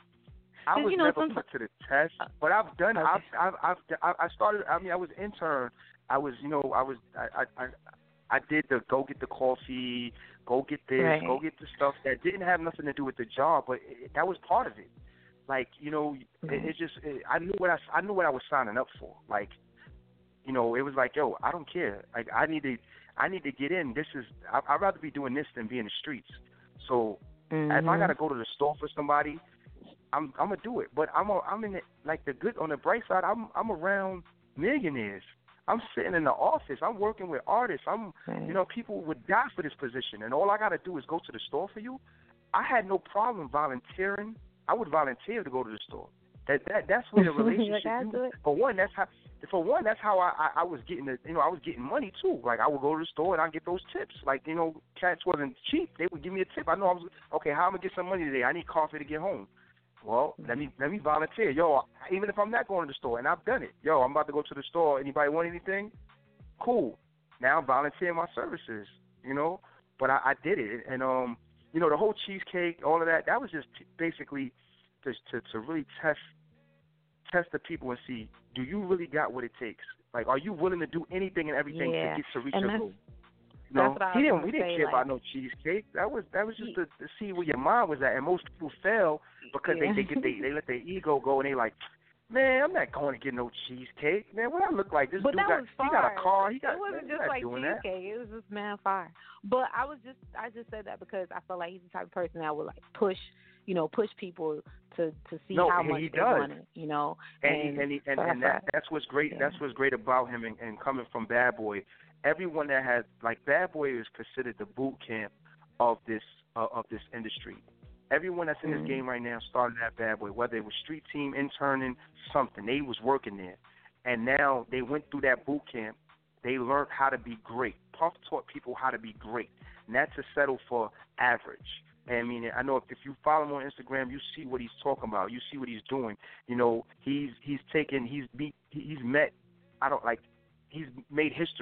I was you know, never sometimes, put to the test, but I've done. Okay. I've, I've, I've, I started. I mean, I was intern. I was, you know, I was. I, I, I did the go get the coffee, go get this, right. go get the stuff that didn't have nothing to do with the job, but it, that was part of it. Like, you know, right. it, it just. It, I knew what I, I knew what I was signing up for. Like, you know, it was like, yo, I don't care. Like, I need to, I need to get in. This is. I, I'd rather be doing this than be in the streets. So, mm-hmm. if I gotta go to the store for somebody. I'm I'm gonna do it, but I'm a, I'm in it like the good on the bright side. I'm I'm around millionaires. I'm sitting in the office. I'm working with artists. I'm right. you know people would die for this position, and all I gotta do is go to the store for you. I had no problem volunteering. I would volunteer to go to the store. That that that's where the relationship. like you, for one, that's how. For one, that's how I, I I was getting the you know I was getting money too. Like I would go to the store and I get those tips. Like you know, cats wasn't cheap. They would give me a tip. I know I was okay. How am I gonna get some money today? I need coffee to get home. Well, let me let me volunteer. Yo, even if I'm not going to the store, and I've done it. Yo, I'm about to go to the store. Anybody want anything? Cool. Now I'm volunteering my services, you know. But I, I did it, and um, you know, the whole cheesecake, all of that. That was just t- basically just to to really test test the people and see, do you really got what it takes? Like, are you willing to do anything and everything yeah. to get to reach and your that's, goal? No, that's what I he didn't. was We didn't say, care like, about no cheesecake. That was that was just to, to see where your mind was at. And most people fail because yeah. they they get they, they let their ego go and they like, man, I'm not going to get no cheesecake. Man, what I look like? This but dude that got was he got a car. He got. It wasn't man, just like doing cheesecake. That. It was just man fire. But I was just I just said that because I felt like he's the type of person that would like push, you know, push people to to see no, how and much he they does. want it, you know. And and he, and, he, and, so and that that's what's great. Yeah. That's what's great about him and, and coming from Bad Boy. Everyone that has like Bad Boy is considered the boot camp of this uh, of this industry. Everyone that's in mm-hmm. this game right now started at Bad Boy, whether it was street team, interning, something. They was working there, and now they went through that boot camp. They learned how to be great. Puff taught people how to be great, not to settle for average. And I mean, I know if, if you follow him on Instagram, you see what he's talking about. You see what he's doing. You know, he's he's taken, he's beat, he's met. I don't like. He's made history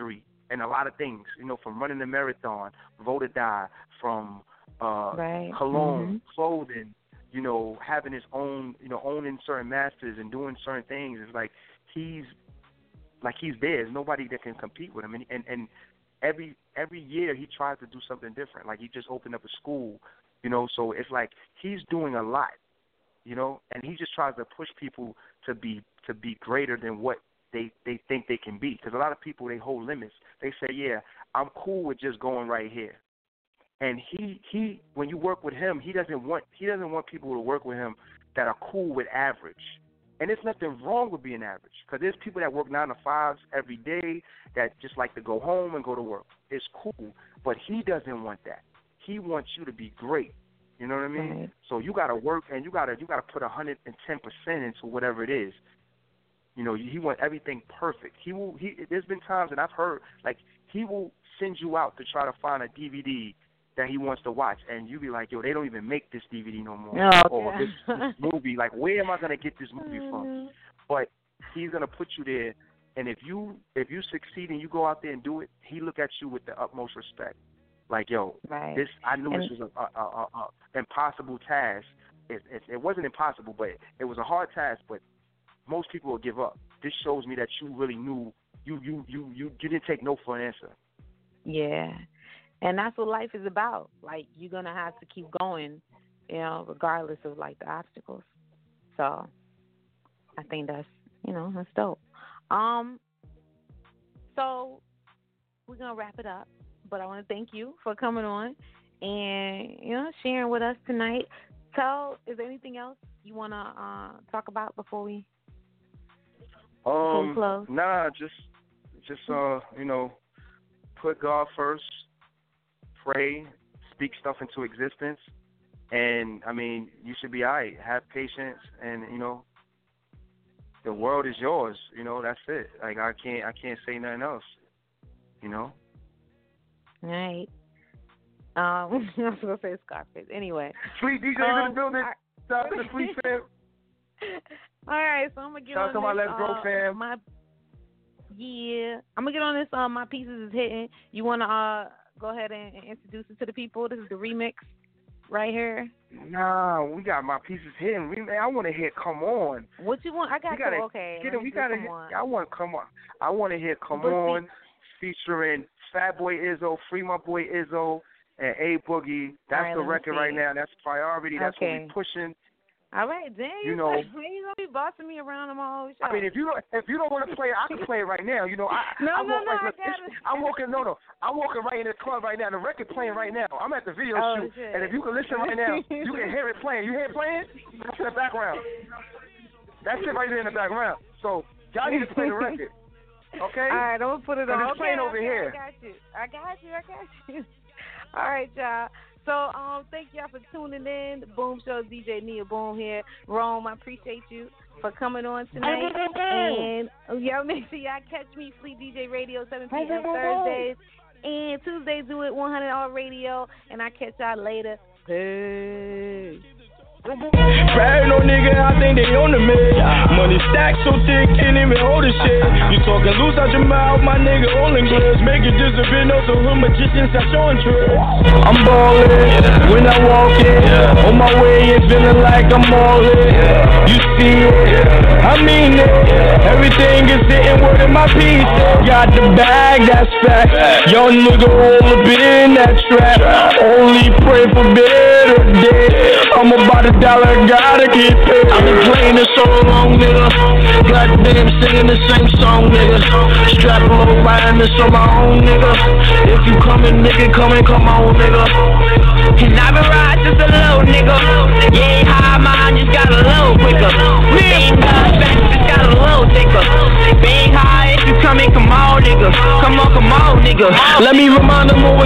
and a lot of things, you know, from running the marathon, Vote or Die, from uh, right. cologne, mm-hmm. clothing, you know, having his own, you know, owning certain masters and doing certain things. It's like he's like he's there. There's nobody that can compete with him. And and, and every every year he tries to do something different. Like he just opened up a school, you know. So it's like he's doing a lot, you know, and he just tries to push people to be to be greater than what they they think they can be. Because a lot of people, they hold limits. They say, yeah, I'm cool with just going right here. And he, he when you work with him, he doesn't want he doesn't want people to work with him that are cool with average. And there's nothing wrong with being average, because there's people that work nine to fives every day that just like to go home and go to work. It's cool, but he doesn't want that. He wants you to be great. You know what I mean? Right. So you got to work, and you got to you got to put one hundred ten percent into whatever it is. You know, he wants everything perfect. He will. He there's been times that I've heard like he will send you out to try to find a D V D that he wants to watch, and you be like, yo, they don't even make this D V D no more. Oh, or okay. this, this movie, like, where am I going to get this movie from? But he's going to put you there, and if you if you succeed and you go out there and do it, he look at you with the utmost respect. Like, yo, right. this I knew and this was a, a, a, a impossible task. It, it, it wasn't impossible, but it was a hard task, but most people will give up. This shows me that you really knew, you you, you, you, you didn't take no for an answer. Yeah. And that's what life is about. Like, you're going to have to keep going, you know, regardless of, like, the obstacles. So I think that's, you know, that's dope. Um, so we're going to wrap it up. But I want to thank you for coming on and, you know, sharing with us tonight. Tell, is there anything else you want to uh, talk about before we, before we um, close? Nah, just, just uh, you know, put God first. Pray, speak stuff into existence, and I mean, you should be all right. Have patience, and you know, the world is yours. You know, that's it. Like I can't, I can't say nothing else. You know. All right. Um, I was gonna say Scarface. Anyway. Sweet D J's um, in the building. I, Shout out to the Sweet fam. All right, so I'm gonna get Shout on out to this. my Let's Grow uh, fam. My, yeah, I'm gonna get on this. Um, my pieces is hitting. You wanna uh. go ahead and introduce it to the people. This is the remix right here. Nah, we got my pieces hitting. We, I want to hear "Come On." What you want? I got to okay. Get it. We gotta. Hit, I want "Come On." I want to hear "Come but On" see, featuring Fat Boy Izzo, Free My Boy Izzo, and A Boogie. That's right, the record right now. That's priority. That's okay. what we're pushing. All right, then you know, you gonna be bossing me around on my whole show. I mean, if you don't, if you don't want to play, I can play it right now. You know, I, no, I no, walk, no, like, I look, got it. I'm walking, no, no, I'm walking right in the club right now. The record playing right now. I'm at the video oh, shoot, shit. and if you can listen right now, you can hear it playing. You hear it playing? That's in the background. That's it right there in the background. So y'all need to play the record, okay? All right, I'm gonna put it on. It's okay, playing over okay, here. I got you. I got you. I got you. All right, y'all. So, um, thank y'all for tuning in. The Boom Show, D J Nia Boom here. Rome, I appreciate you for coming on tonight. And y'all make sure y'all catch me, Fleet D J Radio, seven p.m. Thursdays. And Tuesdays do it, one hundred R Radio. And I catch y'all later. Peace. Bragging on nigga, I think they on the mid. Money stacked so thick, can't even hold a shit. You talking loose out your mouth, my nigga, all in glass. Make it disappear, no, so hood magicians are showing tricks. I'm ballin', when I walk in, on my way, it's feeling like I'm all in. You see it, I mean it. Everything is sitting word in my piece. Got the bag, that's fact. Young nigga all up in that trap. Only pray for better days. I'm about to dollar, gotta get paid. I've been playing this so long, nigga. Goddamn, singing the same song, nigga. Strap low, riding this on my own, nigga. If you coming, nigga, come and come on, nigga. And I've been riding just a little, nigga. You ain't high, mine just got a little quicker. We ain't high, fast, just got a little thicker. Being high, if you coming, come on, nigga. Come on, come on, nigga. Let me remind them what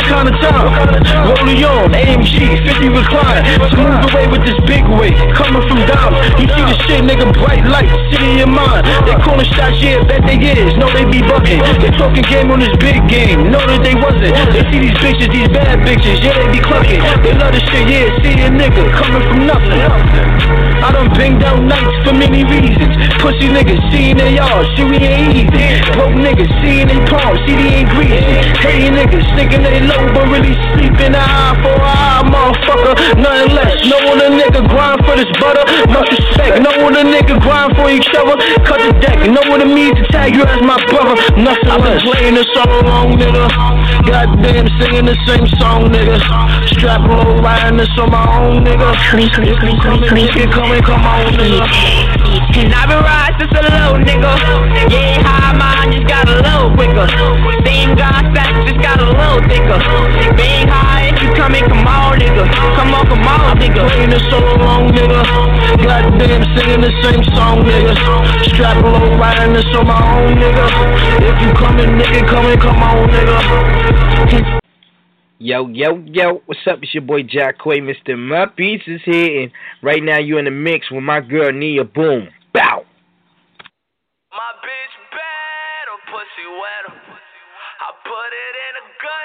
what kind of time? Rolling on, A M G, fifty recline. Smooth away with this big weight, coming from diamonds. You see the shit, nigga, bright lights, city in your mind. They calling shots, yeah, bet they is. No, they be bucking. They talking game on this big game. No, that they wasn't. They see these bitches, these bad bitches, yeah, they be clucking. They love this shit, yeah, see a nigga coming from nothing. I done banged out nights for many reasons. Pussy niggas, seeing their yard, shit we ain't easy. Broke niggas, seeing they palms, see they ain't greasy. Hating niggas, thinking they low, but really sleeping eye for eye, motherfucker. Nothing less. Know when a nigga grind for this butter, much respect. Know when a nigga grind for each other, cut the deck. Know what it means to tag you as my brother, nothing I've been less. Playing this song wrong, nigga. Goddamn, singing the same song, nigga. Strap low, riding this on my own, nigga. If you come and nigga, come and come on, nigga. And I've been riding since a low, nigga. Yeah, high mind, just got a little quicker. Same God stacks, just got a little thicker. Being high, if you come and come on, nigga. Come on, come on, nigga. Playing this song wrong, nigga. Goddamn, singing the same song, nigga. Strap low, riding this on my own, nigga. If you come and nigga, come and come on, nigga. Yo, yo, yo, what's up? It's your boy Jacquay, Mister My Beats is here, and right now you in the mix with my girl Nia Boom. Bow! My bitch bad, her pussy wet. I put it in a gut,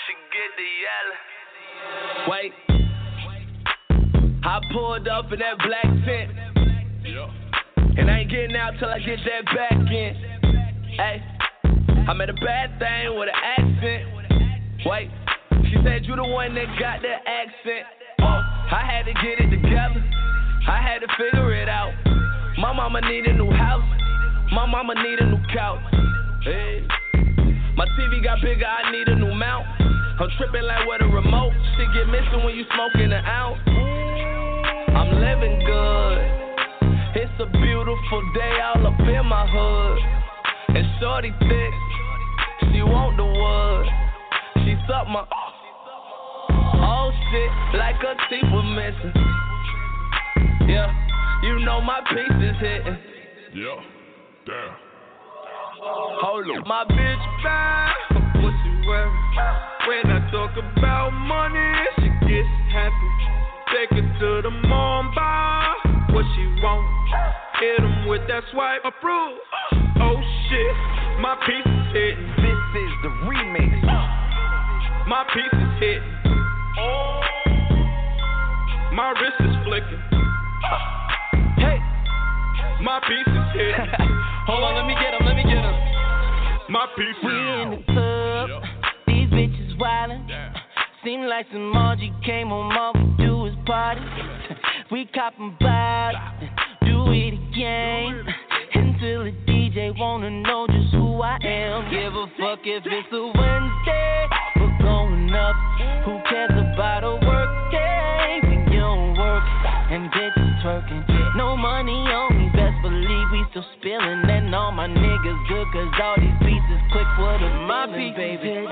she get the yellow. Wait, I pulled up in that black tent, yeah. And I ain't getting out till I get that back in. Hey, I met a bad thing with an accent. Wait. She said you the one that got that accent. Oh, I had to get it together. I had to figure it out. My mama need a new house. My mama need a new couch. Hey. My T V got bigger, I need a new mount. I'm tripping like with a remote. Shit get missing when you smoking an ounce. I'm living good. It's a beautiful day all up in my hood. And shorty thick, she want the wood. She suck my oh shit, like her teeth was missing. Yeah, you know my piece is hitting. Yeah, damn. Hold up, my bitch bad, her pussy wet. When I talk about money, she gets happy. Take her to the mom bar, what she want. Hit him with that swipe, approve. Oh shit, my piece is hitting. This is the remix. My piece is hitting. Oh, my wrist is flicking. Hey, my piece is hitting. Hold on, let me get him, let me get him. My piece is we in the club, yep. These bitches wildin'. Yeah. Seem like some R G came home, all we do is party. We coppin' bottles, do it again. Until the D J wanna know just who I am. Give a fuck if it's a Wednesday. We're going up. Who cares about a work day when you don't work and bitches twerking? No money on me, best believe we still spillin'. And all my niggas good, cause all these pieces quick for the my piece, baby.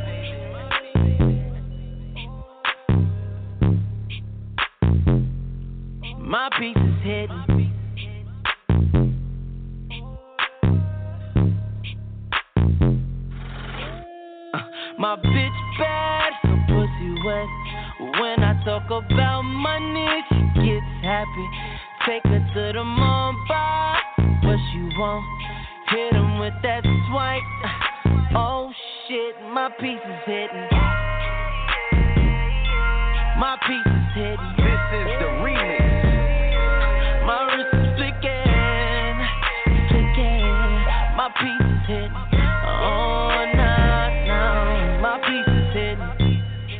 My piece is hidden. My bitch bad, her pussy wet. When I talk about money, she gets happy. Take her to the mom bar, what she want. Hit him with that swipe. Oh shit, my piece is hitting. My piece is hitting. This is the remix. My wrist is flicking, flicking. My piece is hitting. Oh, nah, nah. My piece is hitting.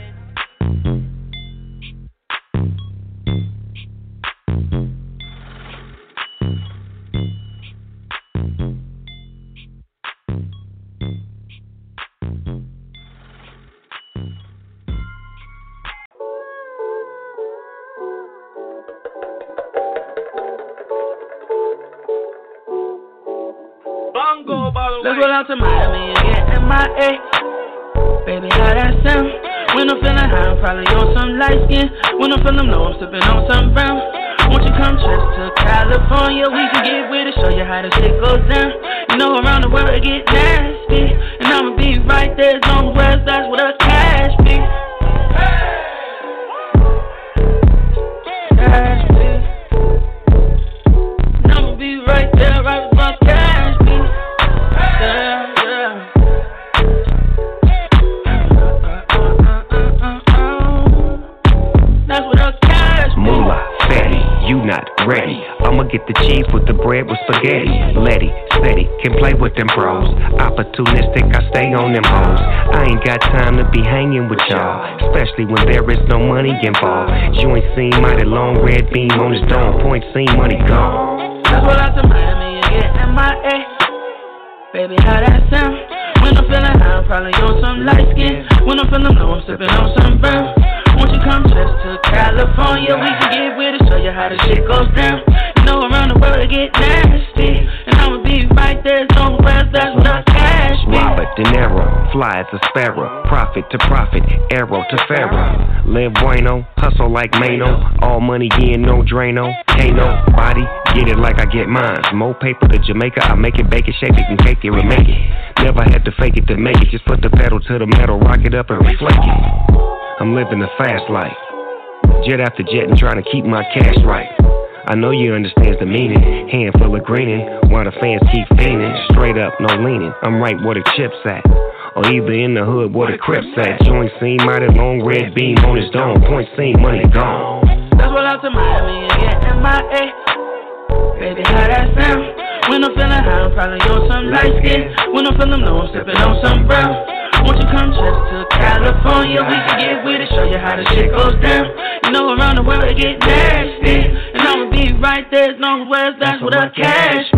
Let's go down to Miami and get M I A. Baby, how that sound? When I'm feeling high, I'm probably on some light skin. When I'm feeling low, I'm sipping on some brown. Won't you come trip to California? We can get with it, show you how the shit goes down. You know around the world it get nasty, and I'ma be right there as long as that's where the cash be. the chief with the bread with spaghetti. Letty, steady, can play with them bros. Opportunistic, I stay on them hoes. I ain't got time to be hanging with y'all, especially when there is no money involved. Joint scene, mighty long red beam on his dome. Point scene, money gone. Let's roll out to Miami and get M I A. Baby, how that sound? When I'm feeling high, I'm probably on some light skin. When I'm feeling low, I'm sipping on some brown. Won't you come just to California? We can get with it, show you how the shit goes down. You know around the world it get nasty, and I'ma be right there, somewhere that's not cash. Robert De Niro, fly as a sparrow, profit to profit, arrow to pharaoh. Live bueno, hustle like Mano, all money in, no Drano. Ain't nobody get it like I get mine. More paper to Jamaica, I make it, bake it, shape it, and cake it, remake it. Never had to fake it to make it, just put the pedal to the metal, rock it up and reflect it. I'm living a fast life, jet after jet and trying to keep my cash right. I know you understand the meaning, hand full of greening, while the fans keep fiending. Straight up, no leaning, I'm right where the chips at, or either in the hood where the crips at. Joint scene, mighty long red beam on his dome. Point scene, money gone. Let's roll out to Miami and get M I A. Baby, how that sound? When I'm feeling high, I'm probably on some light skin. When I'm feeling low, I'm sipping on some brown. Won't you come just to California? We can get with it, show you how the shit goes down. You know around the world it get nasty, and I'ma be right there, nowhere that's where the cash